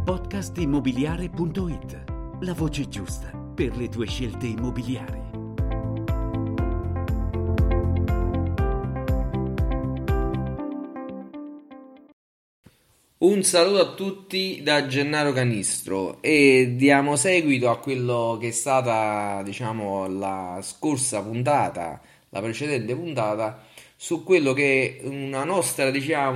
podcastimmobiliare.it, la voce giusta per le tue scelte immobiliari. Un saluto a tutti da Gennaro Canistro e diamo seguito a quello che è stata, la scorsa puntata, la precedente puntata, su quello che è una nostra,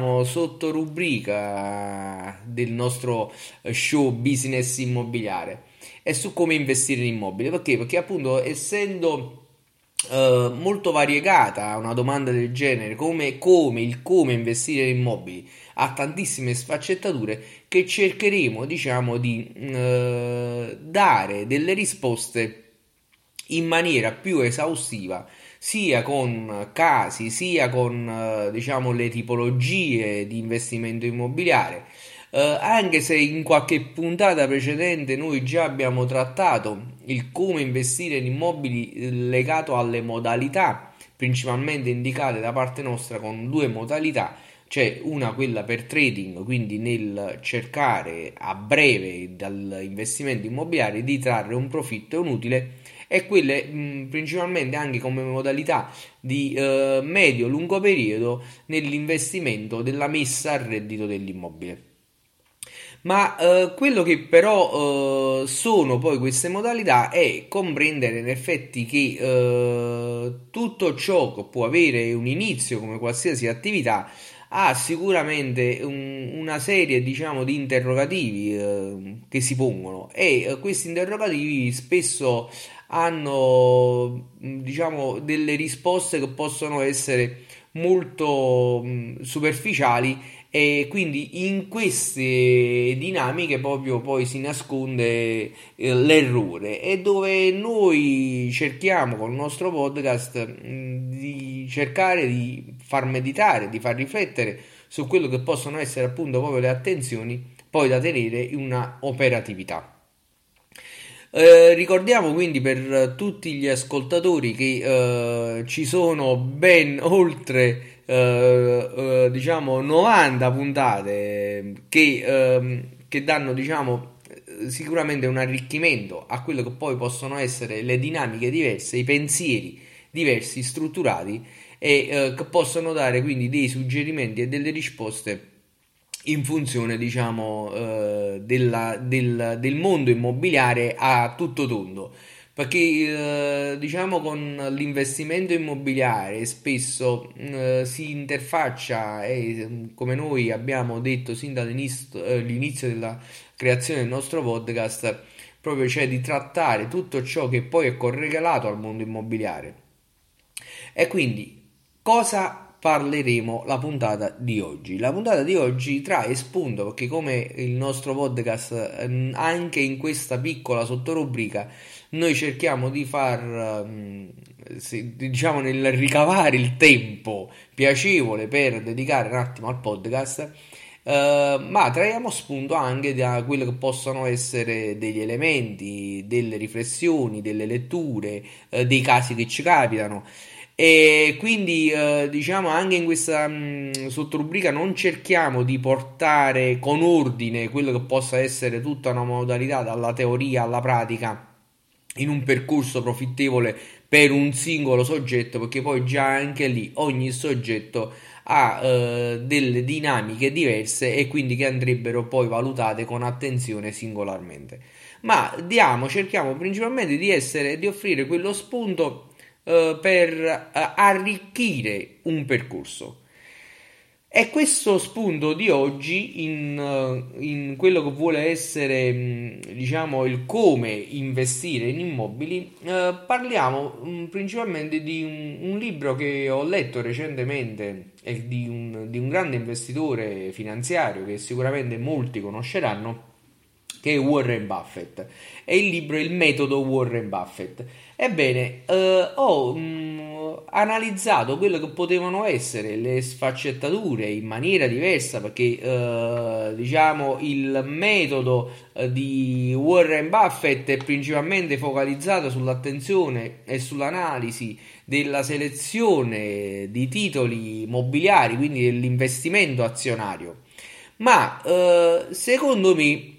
sottorubrica del nostro show business immobiliare e su come investire in immobile. Perché? Perché appunto essendo molto variegata una domanda del genere, come investire in immobili, ha tantissime sfaccettature, che cercheremo di dare delle risposte in maniera più esaustiva, sia con casi, sia con le tipologie di investimento immobiliare. Anche se in qualche puntata precedente noi già abbiamo trattato il come investire in immobili legato alle modalità principalmente indicate da parte nostra, con due modalità. C'è una, quella per trading, quindi nel cercare a breve dall'investimento immobiliare di trarre un profitto e un utile, e quelle principalmente anche come modalità di medio-lungo periodo nell'investimento della messa a reddito dell'immobile. Ma quello che però sono poi queste modalità è comprendere in effetti che tutto ciò che può avere un inizio come qualsiasi attività ha sicuramente una serie di interrogativi che si pongono, e questi interrogativi spesso hanno delle risposte che possono essere molto superficiali, e quindi in queste dinamiche proprio poi si nasconde l'errore, e dove noi cerchiamo con il nostro podcast di cercare di far meditare, di far riflettere su quello che possono essere appunto proprio le attenzioni poi da tenere in una operatività. Ricordiamo quindi per tutti gli ascoltatori che ci sono ben oltre 90 puntate che danno sicuramente un arricchimento a quello che poi possono essere le dinamiche diverse, i pensieri diversi strutturati, e che possono dare quindi dei suggerimenti e delle risposte in funzione del mondo immobiliare a tutto tondo. Perché con l'investimento immobiliare spesso si interfaccia, e come noi abbiamo detto sin dall'inizio della creazione del nostro podcast, proprio cioè di trattare tutto ciò che poi è correlato al mondo immobiliare. E quindi cosa parleremo la puntata di oggi? La puntata di oggi trae spunto, perché come il nostro podcast, anche in questa piccola sottorubrica noi cerchiamo di far nel ricavare il tempo piacevole per dedicare un attimo al podcast, ma traiamo spunto anche da quello che possono essere degli elementi, delle riflessioni, delle letture, dei casi che ci capitano. E quindi anche in questa sottorubrica non cerchiamo di portare con ordine quello che possa essere tutta una modalità dalla teoria alla pratica in un percorso profittevole per un singolo soggetto, perché poi già anche lì ogni soggetto ha delle dinamiche diverse, e quindi che andrebbero poi valutate con attenzione singolarmente. Ma cerchiamo principalmente di offrire quello spunto per arricchire un percorso. E questo spunto di oggi in quello che vuole essere il come investire in immobili, parliamo principalmente di un libro che ho letto recentemente, e di un grande investitore finanziario che sicuramente molti conosceranno, che è Warren Buffett, e il libro è Il metodo Warren Buffett. Ebbene, ho analizzato quello che potevano essere le sfaccettature in maniera diversa, perché il metodo di Warren Buffett è principalmente focalizzato sull'attenzione e sull'analisi della selezione di titoli mobiliari, quindi dell'investimento azionario. ma secondo me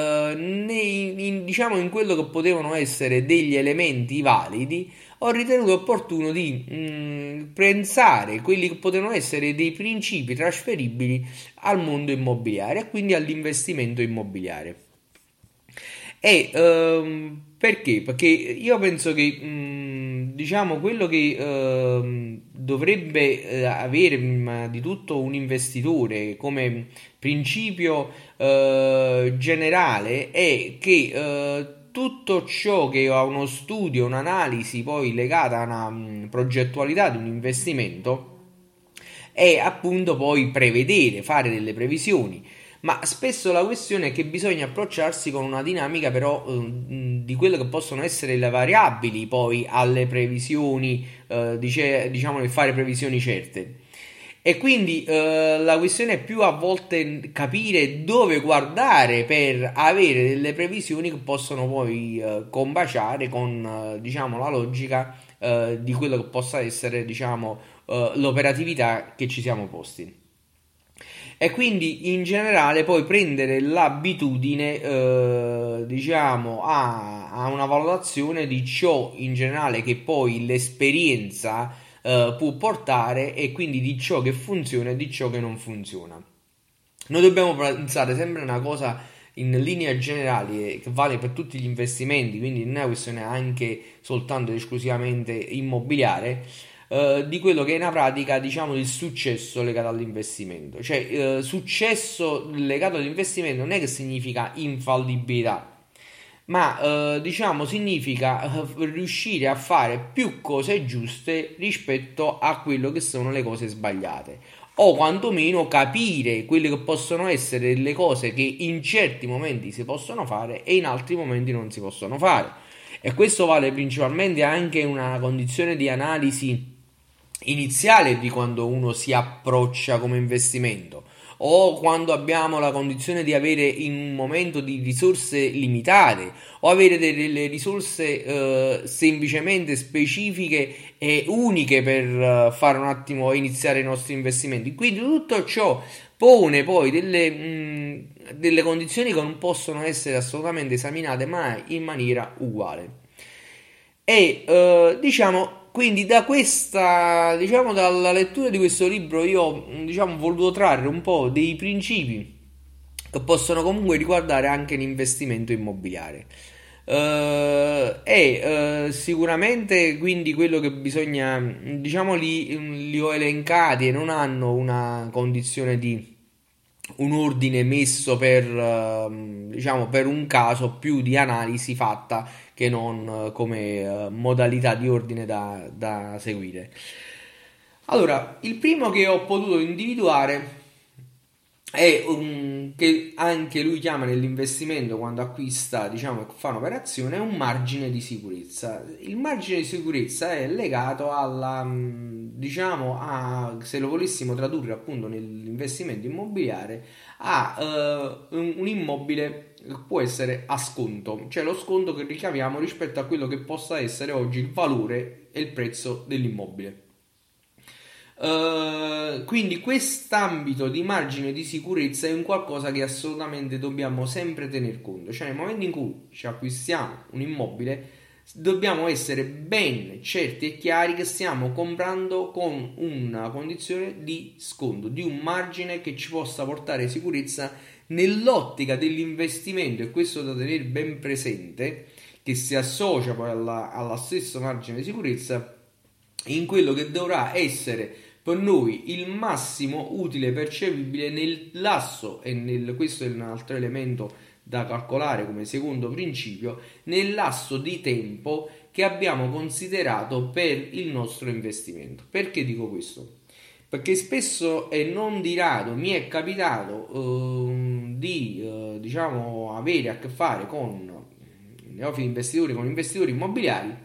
diciamo in quello che potevano essere degli elementi validi, ho ritenuto opportuno di pensare quelli che potevano essere dei principi trasferibili al mondo immobiliare e quindi all'investimento immobiliare. E perché? Perché io penso che diciamo quello che dovrebbe avere prima di tutto un investitore come principio generale è che tutto ciò che ha uno studio, un'analisi poi legata a una progettualità di un investimento è appunto poi prevedere, fare delle previsioni. Ma spesso la questione è che bisogna approcciarsi con una dinamica però di quelle che possono essere le variabili poi alle previsioni, diciamo nel fare previsioni certe. E quindi la questione è più a volte capire dove guardare per avere delle previsioni che possono poi combaciare con diciamo la logica di quello che possa essere diciamo l'operatività che ci siamo posti. E quindi in generale poi prendere l'abitudine diciamo a una valutazione di ciò in generale che poi l'esperienza può portare e quindi di ciò che funziona e di ciò che non funziona. Noi dobbiamo pensare sempre a una cosa in linea generale che vale per tutti gli investimenti, quindi non è una questione anche soltanto ed esclusivamente immobiliare, di quello che è una pratica, diciamo, del successo legato all'investimento. Cioè, successo legato all'investimento non è che significa infallibilità, ma diciamo significa riuscire a fare più cose giuste rispetto a quello che sono le cose sbagliate o quantomeno capire quelle che possono essere le cose che in certi momenti si possono fare e in altri momenti non si possono fare. E questo vale principalmente anche in una condizione di analisi iniziale di quando uno si approccia come investimento o quando abbiamo la condizione di avere in un momento di risorse limitate o avere delle risorse semplicemente specifiche e uniche per fare un attimo iniziare i nostri investimenti. Quindi tutto ciò pone poi delle condizioni che non possono essere assolutamente esaminate mai in maniera uguale. E diciamo quindi da questa, diciamo, dalla lettura di questo libro io, diciamo, ho voluto trarre un po' dei principi che possono comunque riguardare anche l'investimento immobiliare. Sicuramente quindi quello che bisogna, diciamo, li ho elencati e non hanno una condizione di un ordine messo per, diciamo, per un caso più di analisi fatta che non come modalità di ordine da seguire. Allora, il primo che ho potuto individuare è che anche lui chiama nell'investimento quando acquista, diciamo, e fa un'operazione, è un margine di sicurezza. Il margine di sicurezza è legato alla, diciamo, se lo volessimo tradurre appunto nell'investimento immobiliare, a un immobile che può essere a sconto, cioè lo sconto che ricaviamo rispetto a quello che possa essere oggi il valore e il prezzo dell'immobile. Quindi quest'ambito di margine di sicurezza è un qualcosa che assolutamente dobbiamo sempre tener conto, cioè nel momento in cui ci acquistiamo un immobile dobbiamo essere ben certi e chiari che stiamo comprando con una condizione di sconto, di un margine che ci possa portare sicurezza nell'ottica dell'investimento, e questo da tenere ben presente, che si associa poi alla stessa margine di sicurezza in quello che dovrà essere per noi il massimo utile percepibile nel lasso, e questo è un altro elemento da calcolare come secondo principio, nel lasso di tempo che abbiamo considerato per il nostro investimento. Perché dico questo? Perché spesso e non di rado mi è capitato diciamo avere a che fare con neofiti investitori, con investitori immobiliari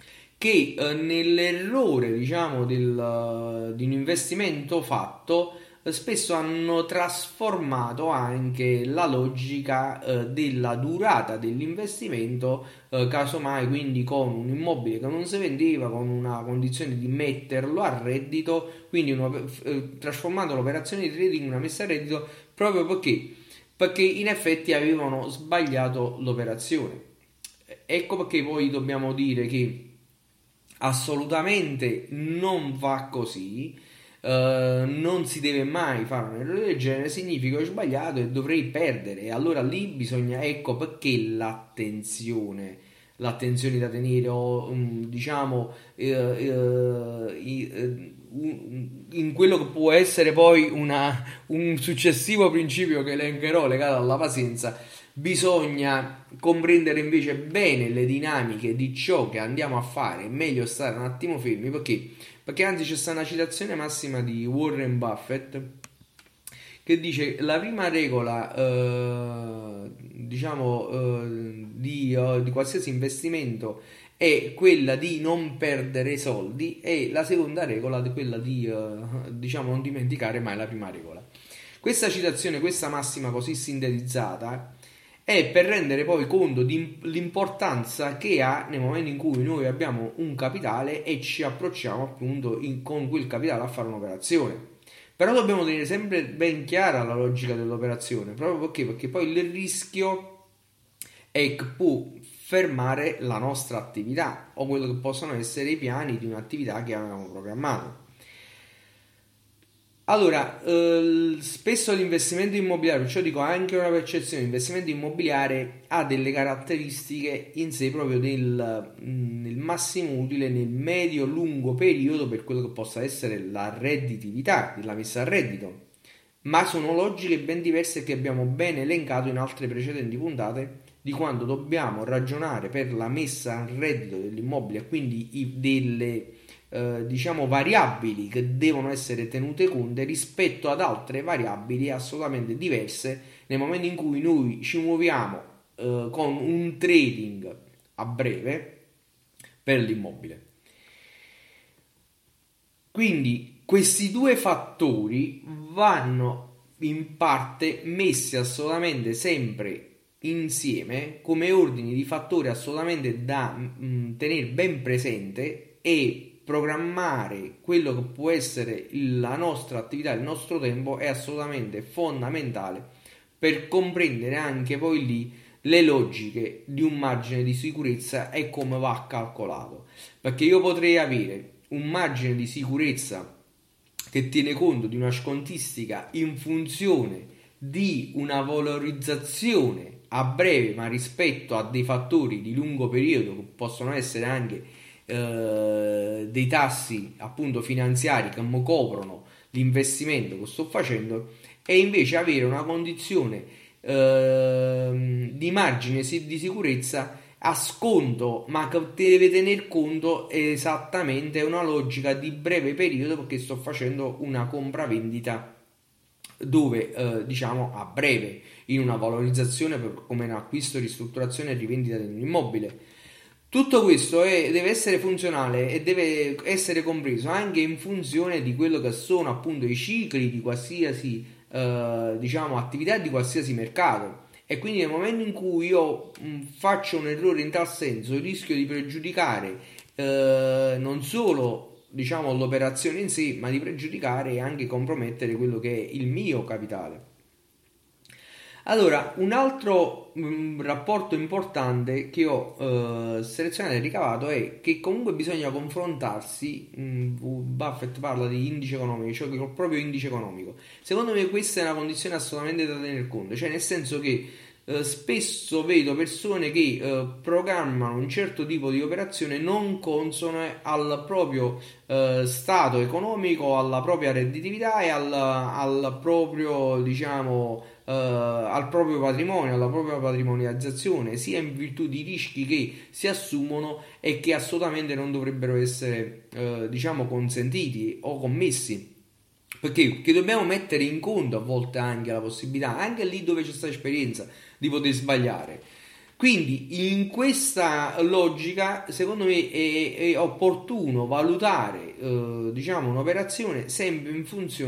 che nell'errore, diciamo, di un investimento fatto spesso hanno trasformato anche la logica della durata dell'investimento, casomai quindi con un immobile che non si vendeva, con una condizione di metterlo a reddito, quindi trasformando l'operazione di trading in una messa a reddito proprio perché in effetti avevano sbagliato l'operazione. Ecco perché poi dobbiamo dire che assolutamente non va così. Non si deve mai fare un errore del genere, significa che ho sbagliato e dovrei perdere, e allora lì bisogna, ecco perché l'attenzione da tenere, o diciamo in quello che può essere poi un successivo principio che elencherò legato alla pazienza. Bisogna comprendere invece bene le dinamiche di ciò che andiamo a fare. È meglio stare un attimo fermi, perché anzi c'è stata una citazione massima di Warren Buffett che dice: la prima regola di qualsiasi investimento è quella di non perdere soldi, e la seconda regola è quella di non dimenticare mai la prima regola. Questa citazione, questa massima così sintetizzata, è per rendere poi conto dell'importanza che ha nel momento in cui noi abbiamo un capitale e ci approcciamo appunto con quel capitale a fare un'operazione. Però dobbiamo tenere sempre ben chiara la logica dell'operazione, proprio perché poi il rischio è che può fermare la nostra attività o quello che possono essere i piani di un'attività che avevamo programmato. Allora, spesso l'investimento immobiliare, perciò dico anche una percezione, l'investimento immobiliare ha delle caratteristiche in sé proprio nel massimo utile nel medio-lungo periodo per quello che possa essere la redditività, la messa a reddito, ma sono logiche ben diverse che abbiamo ben elencato in altre precedenti puntate di quando dobbiamo ragionare per la messa a reddito dell'immobile, quindi delle variabili che devono essere tenute conto rispetto ad altre variabili assolutamente diverse nel momento in cui noi ci muoviamo con un trading a breve per l'immobile. Quindi questi due fattori vanno in parte messi assolutamente sempre insieme come ordini di fattori assolutamente da tenere ben presente, e programmare quello che può essere la nostra attività, il nostro tempo è assolutamente fondamentale per comprendere anche poi lì le logiche di un margine di sicurezza e come va calcolato, perché io potrei avere un margine di sicurezza che tiene conto di una scontistica in funzione di una valorizzazione a breve, ma rispetto a dei fattori di lungo periodo che possono essere anche dei tassi appunto finanziari che mi coprono l'investimento che sto facendo, e invece avere una condizione di margine di sicurezza a sconto, ma che deve tener conto esattamente una logica di breve periodo, perché sto facendo una compravendita dove a breve, in una valorizzazione come un acquisto, ristrutturazione e rivendita di un immobile. Tutto questo deve essere funzionale e deve essere compreso anche in funzione di quello che sono appunto i cicli di qualsiasi attività di qualsiasi mercato, e quindi nel momento in cui io faccio un errore in tal senso rischio di pregiudicare non solo l'operazione in sé, ma di pregiudicare e anche compromettere quello che è il mio capitale. Allora, un altro rapporto importante che ho selezionato e ricavato è che comunque bisogna confrontarsi. Buffett parla di indice economico, cioè il proprio indice economico. Secondo me questa è una condizione assolutamente da tener conto, cioè nel senso che spesso vedo persone che programmano un certo tipo di operazione non consone al proprio stato economico, alla propria redditività e al proprio al proprio patrimonio, alla propria patrimonializzazione, sia in virtù di rischi che si assumono e che assolutamente non dovrebbero essere consentiti o commessi, perché dobbiamo mettere in conto a volte anche la possibilità, anche lì dove c'è stata esperienza, di poter sbagliare. Quindi in questa logica secondo me è opportuno valutare un'operazione sempre in funzione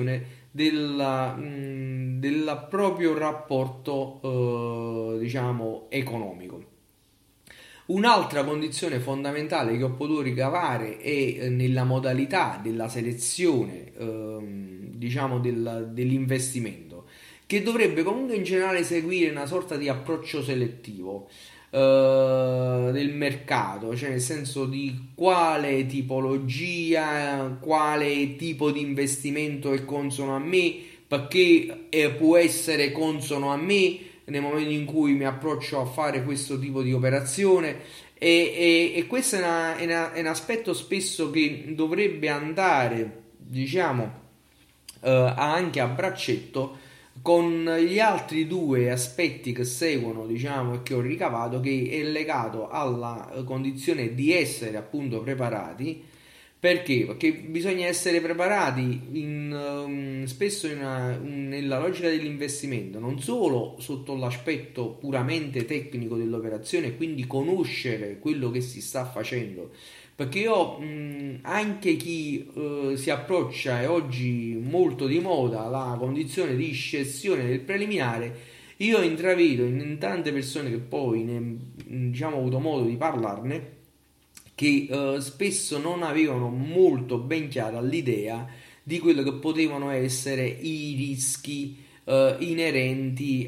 del proprio rapporto, diciamo, economico. Un'altra condizione fondamentale che ho potuto ricavare è nella modalità della selezione, diciamo, dell'investimento, che dovrebbe comunque in generale seguire una sorta di approccio selettivo del mercato, cioè nel senso di quale tipologia, quale tipo di investimento è consono a me, perché può essere consono a me nel momento in cui mi approccio a fare questo tipo di operazione. E questo è un aspetto spesso che dovrebbe andare, diciamo, anche a braccetto con gli altri due aspetti che seguono, diciamo, e che ho ricavato, che è legato alla condizione di essere appunto preparati. Perché? Perché bisogna essere preparati spesso nella logica dell'investimento, non solo sotto l'aspetto puramente tecnico dell'operazione, quindi conoscere quello che si sta facendo, perché anche chi si approccia, e oggi molto di moda, la condizione di scissione del preliminare, io intravedo in tante persone che poi diciamo, ho avuto modo di parlarne, che spesso non avevano molto ben chiara l'idea di quello che potevano essere i rischi inerenti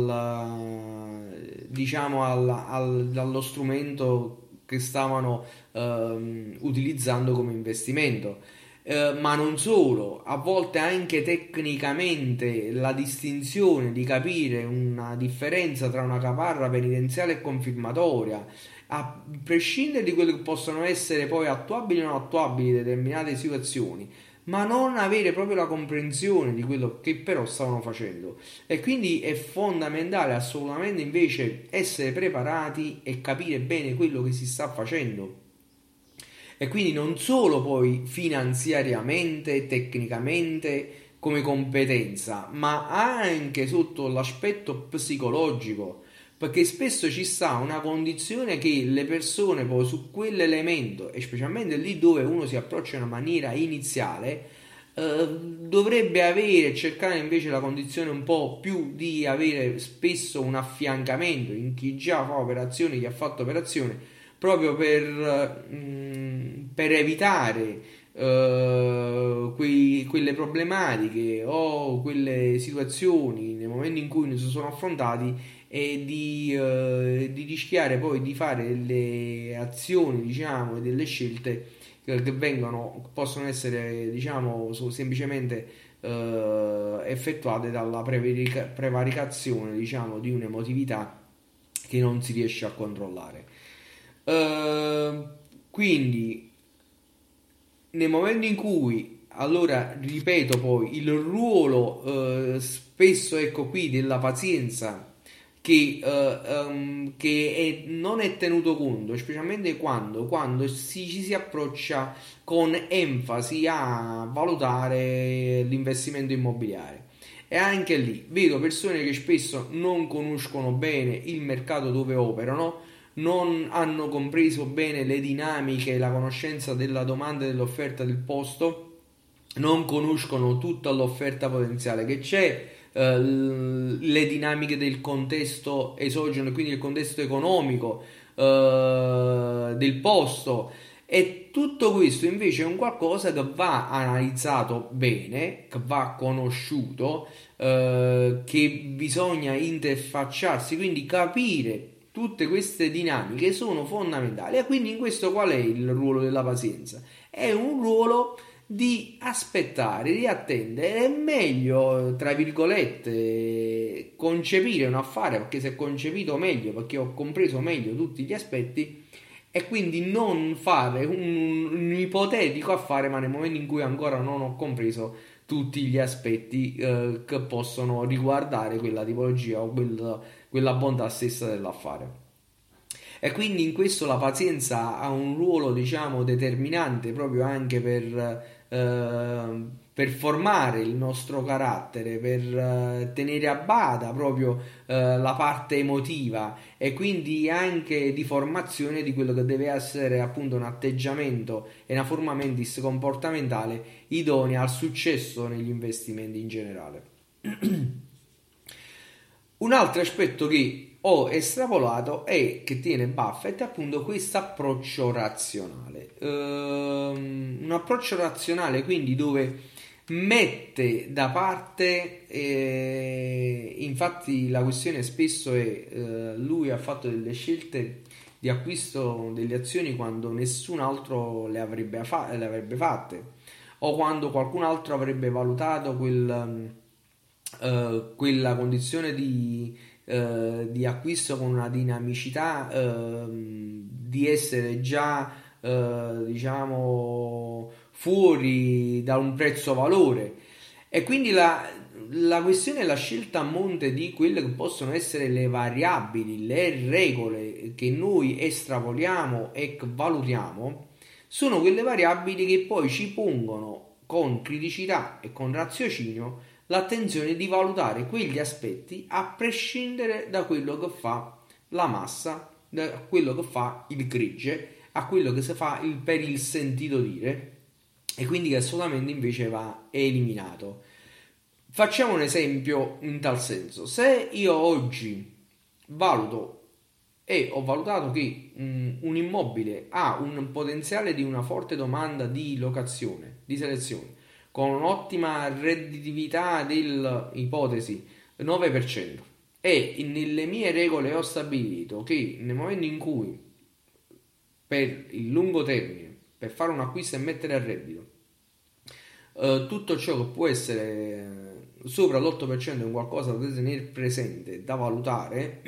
diciamo dallo strumento che stavano utilizzando come investimento. Ma non solo, a volte anche tecnicamente la distinzione di capire una differenza tra una caparra penitenziale e confirmatoria, a prescindere di quello che possono essere poi attuabili o non attuabili in determinate situazioni, ma non avere proprio la comprensione di quello che però stavano facendo. E quindi è fondamentale assolutamente invece essere preparati e capire bene quello che si sta facendo. E quindi non solo poi finanziariamente, tecnicamente, come competenza, ma anche sotto l'aspetto psicologico, perché spesso ci sta una condizione che le persone poi su quell'elemento, e specialmente lì dove uno si approccia in una maniera iniziale, dovrebbe avere, cercare invece la condizione un po' più di avere spesso un affiancamento in chi già fa operazioni, chi ha fatto operazioni, proprio per evitare quelle problematiche o quelle situazioni nel momento in cui ne si sono affrontati, e di rischiare poi di fare delle azioni, diciamo, e delle scelte che possono essere, diciamo, semplicemente effettuate dalla prevaricazione, diciamo, di un'emotività che non si riesce a controllare. Quindi nel momento in cui, allora ripeto, poi il ruolo spesso, ecco qui, della pazienza non è tenuto conto, specialmente quando ci si approccia con enfasi a valutare l'investimento immobiliare. E anche lì vedo persone che spesso non conoscono bene il mercato dove operano, non hanno compreso bene le dinamiche, la conoscenza della domanda e dell'offerta del posto, non conoscono tutta l'offerta potenziale che c'è, le dinamiche del contesto esogeno, quindi il contesto economico del posto. E tutto questo invece è un qualcosa che va analizzato bene, che va conosciuto, che bisogna interfacciarsi, quindi capire tutte queste dinamiche sono fondamentali. E quindi in questo qual è il ruolo della pazienza? È un ruolo di aspettare, di attendere. È meglio, tra virgolette, concepire un affare perché si è concepito meglio, perché ho compreso meglio tutti gli aspetti, e quindi non fare un ipotetico affare ma nel momento in cui ancora non ho compreso tutti gli aspetti che possono riguardare quella tipologia o quella bontà stessa dell'affare. E quindi in questo la pazienza ha un ruolo, diciamo, determinante proprio anche per formare il nostro carattere, per tenere a bada proprio la parte emotiva e quindi anche di formazione di quello che deve essere appunto un atteggiamento e una forma mentis comportamentale idonea al successo negli investimenti in generale. Un altro aspetto che ho estrapolato e che tiene Buffett è appunto questo approccio razionale. Un approccio razionale quindi dove mette da parte, infatti la questione spesso è lui ha fatto delle scelte di acquisto delle azioni quando nessun altro le avrebbe fatte o quando qualcun altro avrebbe valutato quella condizione di acquisto con una dinamicità di essere già diciamo fuori da un prezzo valore e quindi la questione è la scelta a monte di quelle che possono essere le variabili, le regole che noi estrapoliamo e valutiamo, sono quelle variabili che poi ci pongono con criticità e con raziocinio l'attenzione di valutare quegli aspetti a prescindere da quello che fa la massa, da quello che fa il gregge, a quello che si fa per il sentito dire e quindi che assolutamente invece va eliminato. Facciamo un esempio in tal senso: se io oggi valuto e ho valutato che un immobile ha un potenziale di una forte domanda di locazione, di selezione, con un'ottima redditività dell'ipotesi 9% e nelle mie regole ho stabilito che nel momento in cui per il lungo termine, per fare un acquisto e mettere a reddito, tutto ciò che può essere sopra l'8% è un qualcosa da tenere presente, da valutare,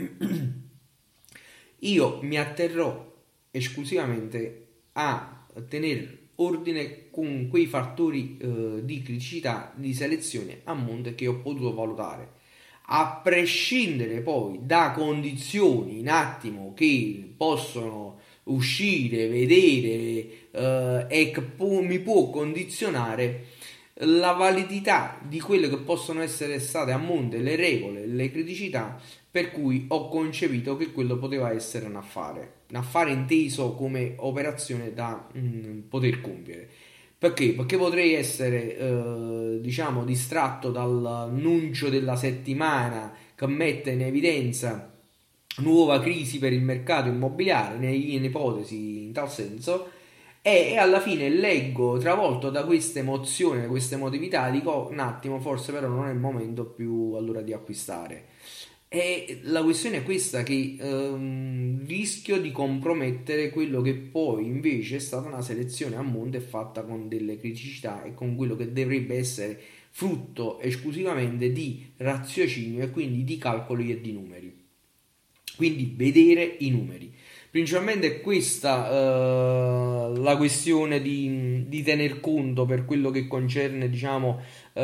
io mi atterrò esclusivamente a tenere ordine con quei fattori di criticità, di selezione a monte che ho potuto valutare, a prescindere poi da condizioni un attimo che possono uscire, vedere e che mi può condizionare la validità di quelle che possono essere state a monte le regole, le criticità per cui ho concepito che quello poteva essere un affare inteso come operazione da poter compiere. Perché? Perché potrei essere diciamo distratto dall'annuncio della settimana che mette in evidenza nuova crisi per il mercato immobiliare, in ipotesi in tal senso, e alla fine leggo travolto da questa emozione, questa emotività, dico un attimo, forse però non è il momento più allora di acquistare. E la questione è questa, che rischio di compromettere quello che poi invece è stata una selezione a monte fatta con delle criticità e con quello che dovrebbe essere frutto esclusivamente di raziocinio e quindi di calcoli e di numeri. Quindi vedere i numeri. Principalmente è questa la questione di tener conto per quello che concerne diciamo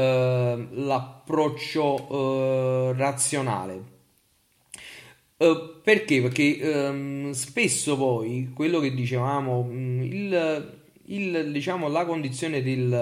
l'approccio razionale. Perché? Perché spesso poi quello che dicevamo, diciamo, la condizione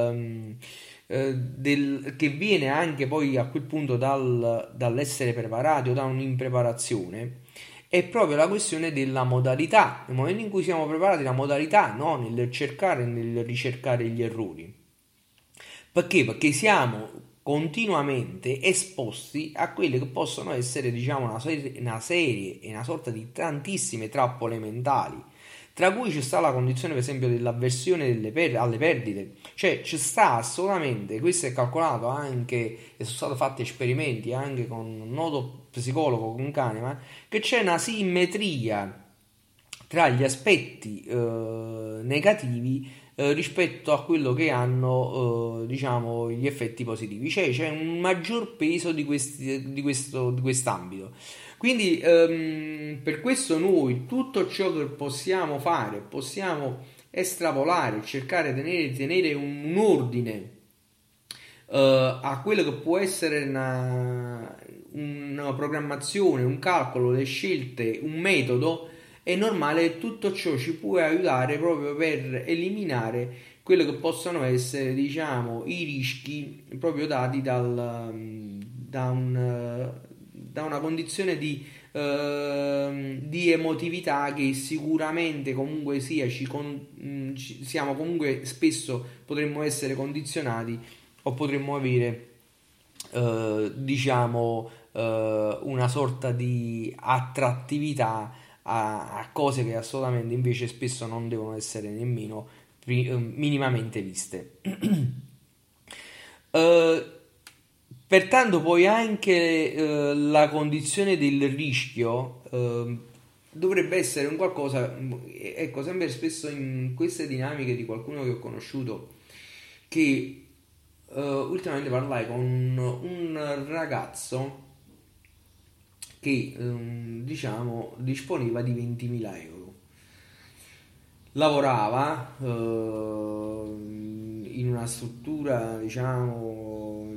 che viene anche poi a quel punto dall'essere preparati o da un'impreparazione è proprio la questione della modalità. Nel momento in cui siamo preparati, la modalità, no? Nel cercare e nel ricercare gli errori. Perché? Perché siamo continuamente esposti a quelle che possono essere, diciamo, una serie e una sorta di tantissime trappole mentali, tra cui ci sta la condizione, per esempio, dell'avversione alle perdite. Cioè, ci sta assolutamente, questo è calcolato anche, e sono stati fatti esperimenti anche con un noto psicologo, con Kahneman, che c'è una simmetria tra gli aspetti negativi rispetto a quello che hanno diciamo gli effetti positivi, cioè c'è un maggior peso di quest'ambito. Quindi per questo noi tutto ciò che possiamo fare, possiamo estrapolare, cercare di tenere un ordine a quello che può essere una programmazione, un calcolo, le scelte, un metodo. È normale, tutto ciò ci può aiutare proprio per eliminare quello che possono essere, diciamo, i rischi proprio dati da una condizione di emotività che sicuramente comunque sia siamo comunque spesso potremmo essere condizionati o potremmo avere diciamo una sorta di attrattività a cose che assolutamente invece spesso non devono essere nemmeno minimamente viste. Eh, Pertanto poi anche la condizione del rischio dovrebbe essere un qualcosa, ecco, sempre spesso in queste dinamiche di qualcuno che ho conosciuto che ultimamente parlai con un ragazzo che diciamo disponeva di 20.000 euro. Lavorava in una struttura, diciamo,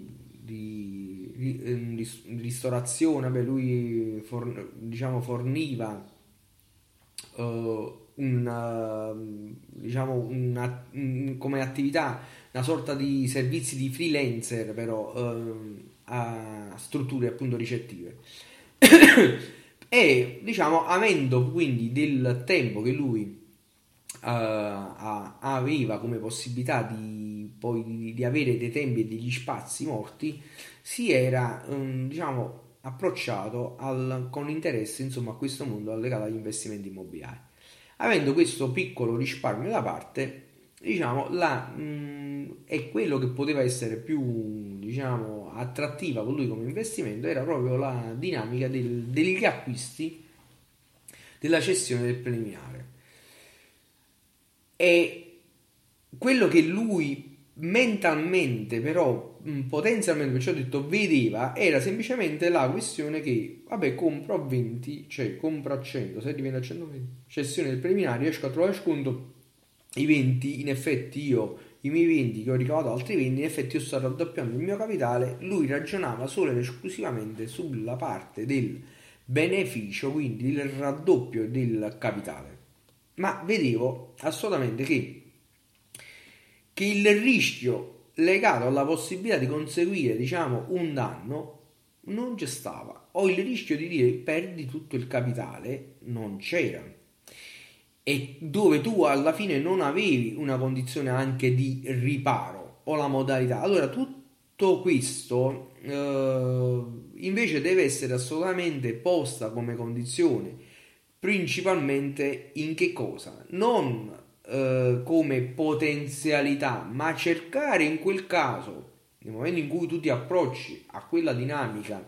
di ristorazione. Beh, lui diciamo, forniva diciamo come attività una sorta di servizi di freelancer, però a strutture appunto ricettive. E diciamo, avendo quindi del tempo che lui aveva come possibilità di avere dei tempi e degli spazi morti, si era diciamo approcciato con interesse, insomma, a questo mondo legato agli investimenti immobiliari. Avendo questo piccolo risparmio da parte, diciamo, è quello che poteva essere più, diciamo, attrattiva con lui come investimento era proprio la dinamica degli acquisti, della cessione del preliminare. E quello che lui mentalmente, però potenzialmente, perciò ho detto, vedeva, era semplicemente la questione che, vabbè, compro a 20, cioè compro a 100, se diventa a 120, cessione del preliminare, riesco a trovare sconto, i 20, in effetti i miei 20 che ho ricavato altri 20, in effetti io sto raddoppiando il mio capitale. Lui ragionava solo ed esclusivamente sulla parte del beneficio, quindi il raddoppio del capitale. Ma vedevo assolutamente che il rischio legato alla possibilità di conseguire, diciamo, un danno non c'è stava, o il rischio di dire perdi tutto il capitale non c'era, e dove tu alla fine non avevi una condizione anche di riparo o la modalità. Allora tutto questo invece deve essere assolutamente posta come condizione principalmente in che cosa? Non come potenzialità, ma cercare in quel caso, nel momento in cui tu ti approcci a quella dinamica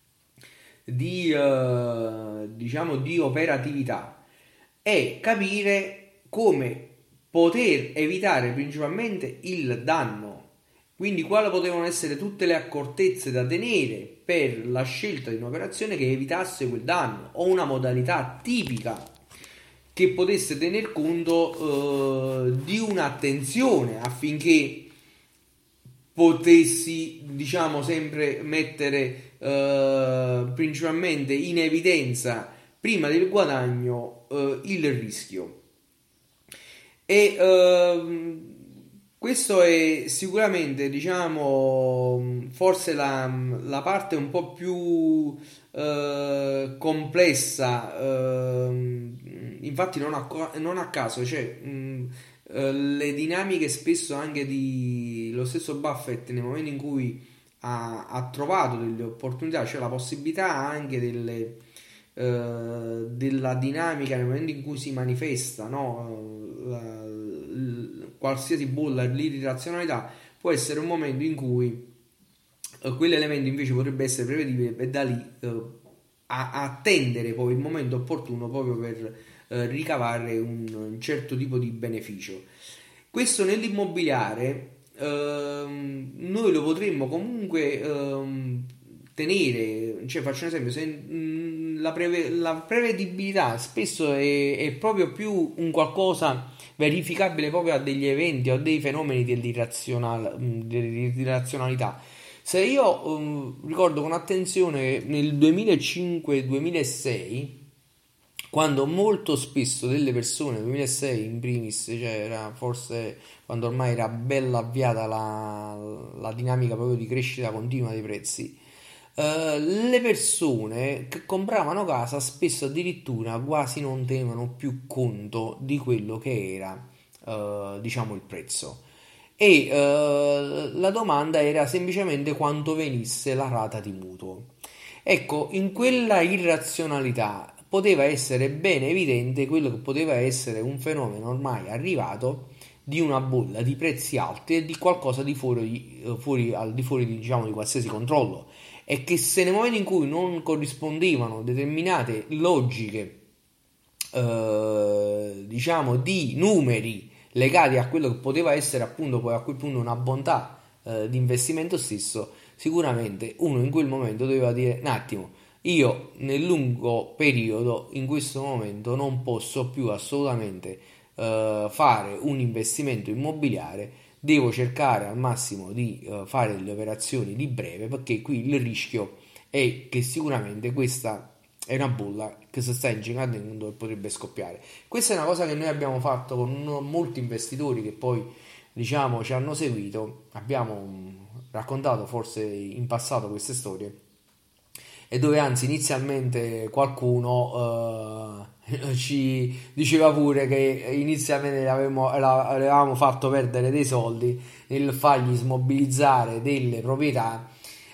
di diciamo di operatività, è capire come poter evitare principalmente il danno. Quindi quali potevano essere tutte le accortezze da tenere per la scelta di un'operazione che evitasse quel danno, o una modalità tipica che potesse tener conto di un'attenzione affinché potessi, diciamo, sempre mettere principalmente in evidenza prima del guadagno il rischio. E questo è sicuramente, diciamo, forse la parte un po' più complessa, infatti non a caso, cioè le dinamiche spesso anche di lo stesso Buffett nel momento in cui ha trovato delle opportunità, cioè la possibilità anche della dinamica nel momento in cui si manifesta, no? Qualsiasi bolla, l'irrazionalità può essere un momento in cui quell'elemento invece potrebbe essere prevedibile, e da lì attendere poi il momento opportuno proprio per ricavare un certo tipo di beneficio. Questo nell'immobiliare noi lo potremmo comunque tenere, cioè faccio un esempio, se la prevedibilità spesso è proprio più un qualcosa verificabile proprio a degli eventi o a dei fenomeni dell'irrazionalità. Se io ricordo con attenzione nel 2005-2006, quando molto spesso delle persone, 2006 in primis, cioè era forse quando ormai era bella avviata la dinamica proprio di crescita continua dei prezzi, le persone che compravano casa spesso addirittura quasi non tenevano più conto di quello che era, diciamo, il prezzo. E la domanda era semplicemente quanto venisse la rata di mutuo. Ecco, in quella irrazionalità poteva essere ben evidente quello che poteva essere un fenomeno ormai arrivato di una bolla di prezzi alti e di qualcosa di al di fuori di, diciamo, di qualsiasi controllo. E che se nel momento in cui non corrispondevano determinate logiche, diciamo, di numeri legati a quello che poteva essere appunto poi a quel punto una bontà di investimento stesso, sicuramente uno in quel momento doveva dire un attimo, io nel lungo periodo in questo momento non posso più assolutamente fare un investimento immobiliare, devo cercare al massimo di fare delle operazioni di breve, perché qui il rischio è che sicuramente questa è una bolla che si sta ingenuando e potrebbe scoppiare. Questa è una cosa che noi abbiamo fatto con molti investitori che poi, diciamo, ci hanno seguito. Abbiamo raccontato forse in passato queste storie, e dove anzi inizialmente qualcuno ci diceva pure che inizialmente avevamo fatto perdere dei soldi nel fargli smobilizzare delle proprietà,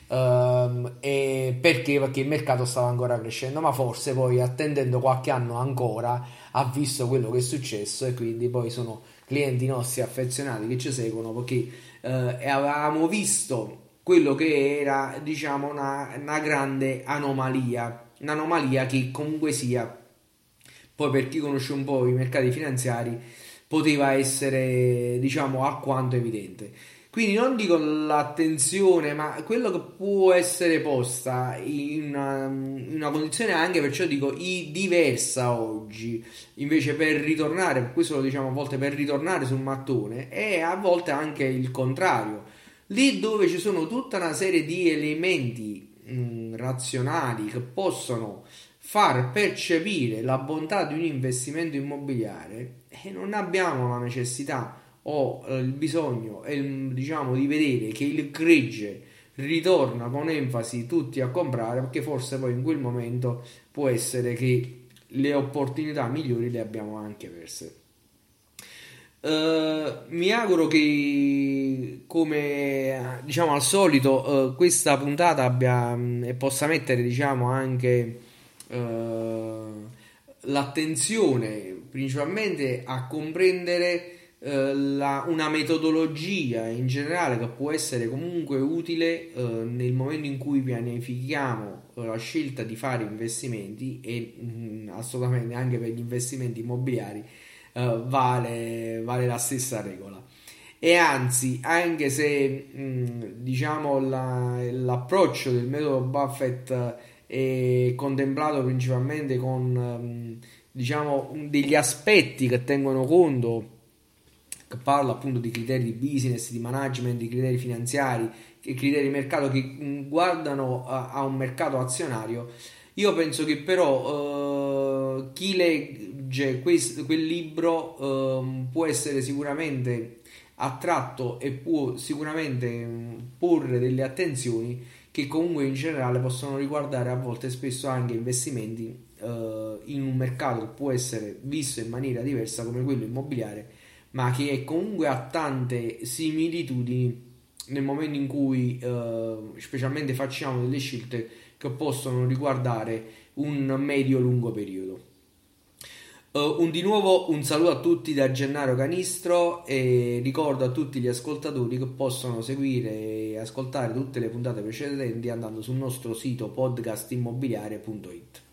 e perché il mercato stava ancora crescendo, ma forse poi attendendo qualche anno ancora ha visto quello che è successo, e quindi poi sono clienti nostri affezionati che ci seguono, perché avevamo visto quello che era, diciamo, una grande anomalia, un'anomalia che comunque sia, poi per chi conosce un po' i mercati finanziari, poteva essere, diciamo, alquanto evidente. Quindi non dico l'attenzione, ma quello che può essere posta in una condizione anche, perciò dico diversa oggi, invece per ritornare, per questo lo diciamo a volte, per ritornare sul mattone, e a volte anche il contrario. Lì dove ci sono tutta una serie di elementi razionali che possono far percepire la bontà di un investimento immobiliare, e non abbiamo la necessità o il bisogno, diciamo, di vedere che il gregge ritorna con enfasi tutti a comprare, perché forse poi in quel momento può essere che le opportunità migliori le abbiamo anche perse. Mi auguro che, come diciamo al solito, questa puntata abbia e possa mettere, diciamo, anche l'attenzione principalmente a comprendere una metodologia in generale che può essere comunque utile nel momento in cui pianifichiamo la scelta di fare investimenti, e assolutamente anche per gli investimenti immobiliari vale la stessa regola. E anzi, anche se diciamo l'approccio del metodo Buffett è contemplato principalmente con diciamo degli aspetti che tengono conto, che parla appunto di criteri di business, di management, di criteri finanziari, e criteri di mercato che guardano a un mercato azionario, io penso che però chi legge quel libro può essere sicuramente attratto e può sicuramente porre delle attenzioni che comunque in generale possono riguardare a volte spesso anche investimenti in un mercato che può essere visto in maniera diversa come quello immobiliare, ma che comunque ha tante similitudini nel momento in cui specialmente facciamo delle scelte che possono riguardare un medio-lungo periodo. Di nuovo un saluto a tutti da Gennaro Canistro, e ricordo a tutti gli ascoltatori che possono seguire e ascoltare tutte le puntate precedenti andando sul nostro sito podcastimmobiliare.it.